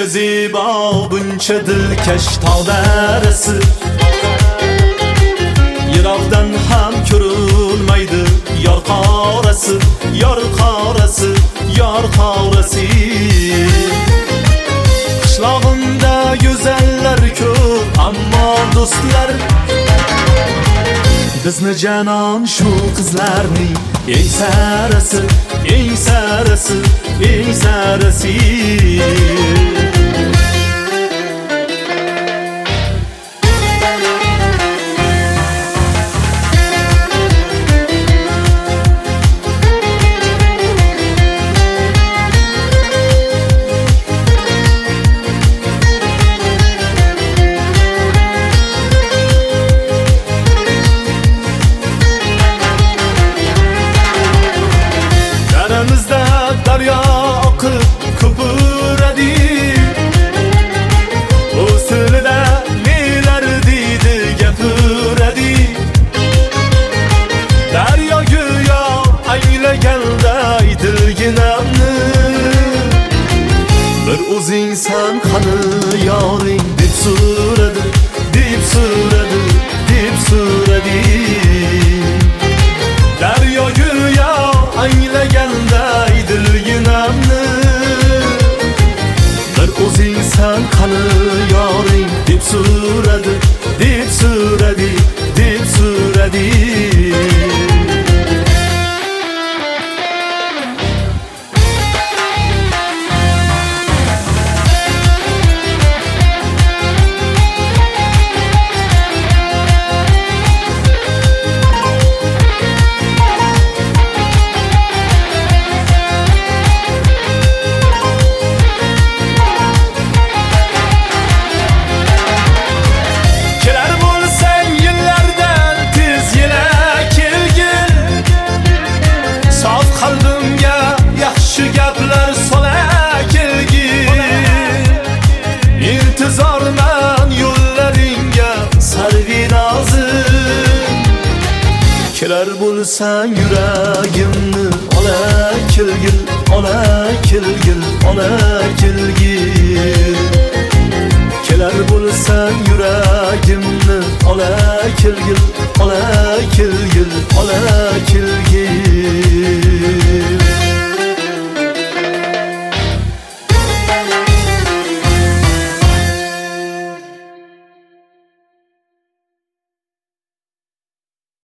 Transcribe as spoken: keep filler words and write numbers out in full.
Buncha zebo, buncha dilkash tog' darasi, yiroqdan ham ko'rilmaydi yor qorasi, yor qorasi, yor qorasi. Qishlog'imda go'zallar ko'p, ammo do'stlar bizni janon shu qizlarning eng sarasi, eng sarasi, eng sarasi. Daryo oqib ko'piradi, o'z tilida nelar deydi gapiradi. Daryo go'yo anglaganday dilginamni, bir o'zingsan qani yoring deb so'radi, deb so'radi, deb so'radi. Daryo go'yo anglaganday dilginamni, bir o'zingsan qani yoring deb so'radi, deb so'radi, deb so'radi. İntizorman yo'llaringga sarvinozim, kelar bo'lsang yuragimni ola kelgil, ola kelgil, ola kelgil. Kelar bo'lsang yuragimni ola kelgil, ola kelgil, ola kelgil.